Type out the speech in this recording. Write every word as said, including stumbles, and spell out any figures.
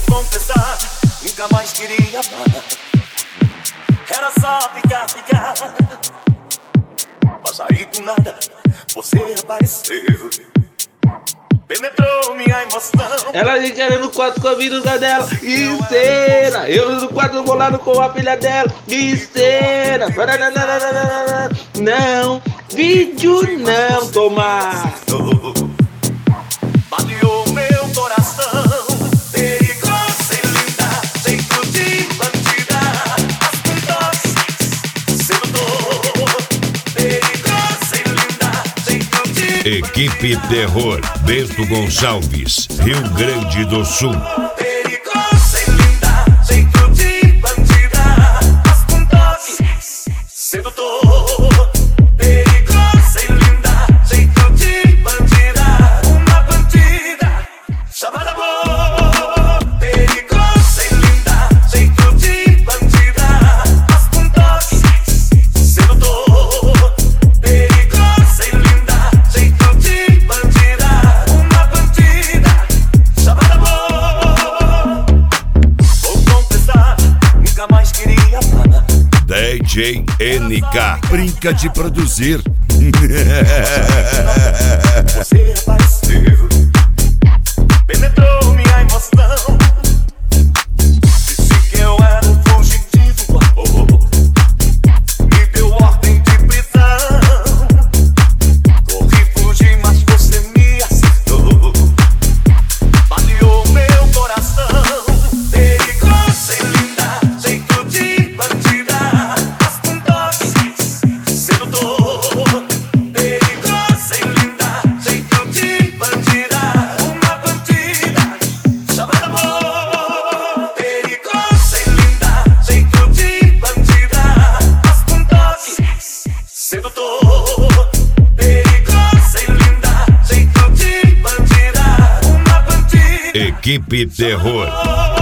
confessar, nunca mais queria amar. Era só ficar, ficar. Mas aí do nada você apareceu, penetrou minha emoção. Ela me querendo no quarto com a vida dela, esteira. Eu no quarto bolado com a filha dela, esteira. Não, vídeo não, toma. Baleou meu coração, perigosa e linda, jeito de bandida, as puntas, sedutor. Perigosa e linda, jeito de Equipe Terror, Bento Gonçalves, Rio Grande do Sul. perigosa e linda, jeito de bandida, as puntas, sedutor. Perigosa e linda, jeito de bandida, uma bandida chamada amor. Perigosa e linda, jeito de bandida, as puntas, sedutor. Perigosa e linda, jeito de bandida, uma bandida chamada amor. Vou confessar, nunca mais queria amar. D J N K, brinca de produzir. Você apareceu, penetrou minha emoção. Disse que eu era um fugitivo do amor, me deu ordem de prisão. Corri, fugi, mas você me acertou, baleou meu coração. Perigosa e linda, jeito de bandida, as puntas, sedutor. Perigosa e linda, jeito de bandida, uma bandida chamada amor. Perigosa e linda, jeito de bandida, as puntas, sedutor. Perigosa e linda, jeito de bandida, uma bandida. Equipe Terror,